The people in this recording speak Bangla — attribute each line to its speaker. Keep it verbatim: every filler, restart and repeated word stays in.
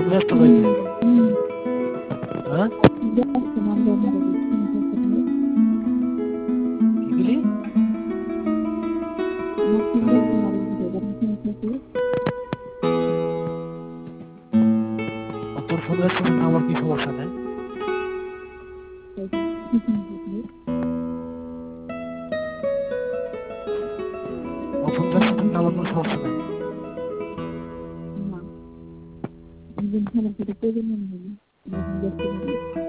Speaker 1: ব্যস্ত রয়েছে। হ্যাঁ কি বলি? তোর ফোন ব্যস্ত থাকলে আমার কি সমস্যা নেই? ওর ফোন ব্যস্ত থাকলে আমার কোনো সমস্যা নেই।
Speaker 2: না